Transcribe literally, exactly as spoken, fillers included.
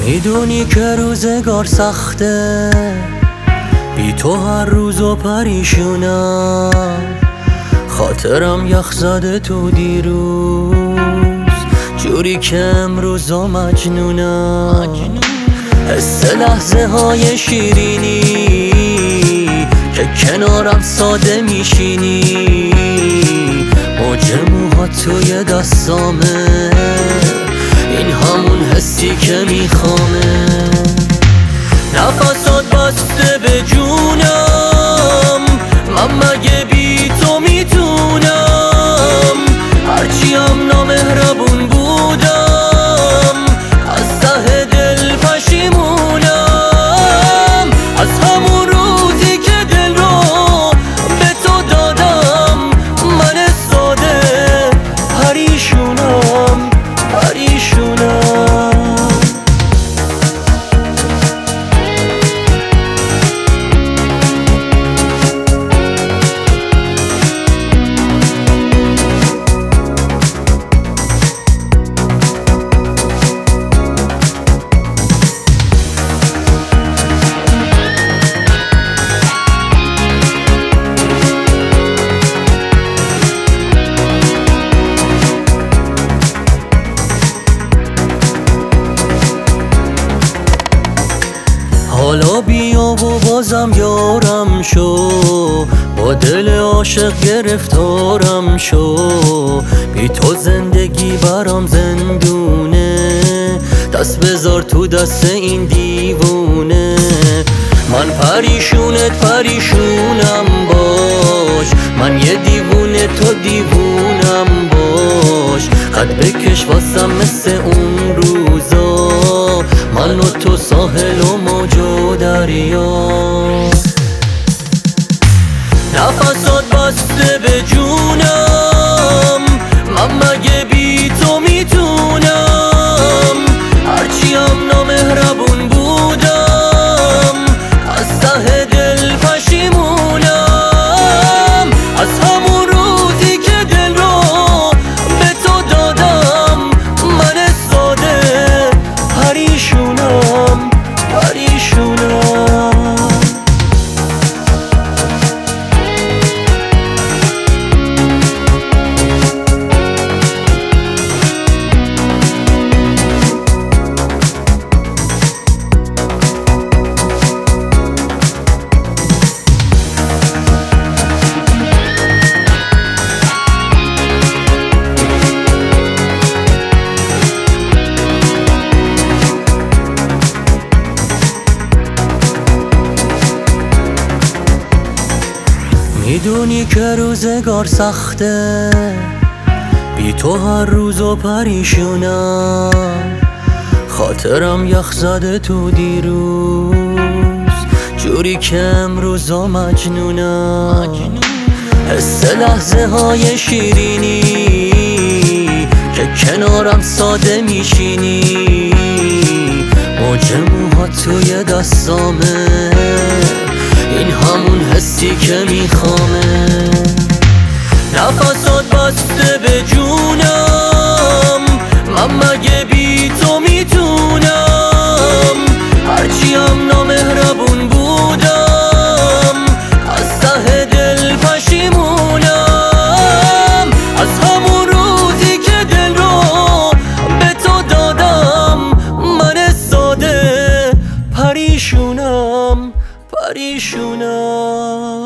میدونی که روزگار سخته، بی تو هر روز و پریشونم. خاطرم یخ زده تو دیروز، جوری که امروزا مجنونم. حس لحظه های شیرینی که کنارم ساده میشینی، موج موها توی دستامه، این همون حسی که میخوامه. نفسات بسته به جونم، من مگه بی تو میتونم؟ هرچی هم نامهربون بودم، از ته دل پشیمونم. از همون روزی که دل رو به تو دادم، من ساده پریشونم پریشونم. حالا بیا و بازم یارم شو، با دل عاشق گرفتارم شو. بی تو زندگی برام زندونه، دست بذار تو دست این دیوونه. من پریشونت پریشونم باش، من یه دیوونه تو دیوونم باش. قد بکش واسم مثل اون روزا، من و تو ساحل و موج و دریا. نفسات بسته به جونم، من مگه بی تو میتونم؟ هرچی هم نامهربون بودم، از ته دل پشیمونم. از همون روزی که دل رو به تو دادم، من ساده پریشونم پریشونم. میدونی که روزگار سخته، بی تو هر روز و پریشونم. خاطرم یخ زده تو دیروز، جوری که امروزا مجنونم. حس لحظه های شیرینی که کنارم ساده میشینی، موج موها توی دستامه، این همون حسی که میخوامه. نفسات بسته به جونم، من مگه بی تو میتونم؟ هرچی هم نامهربون بودم، از ته دل پشیمونم. از همون روزی که دل رو به تو دادم، من ساده پریشونم پریشونم.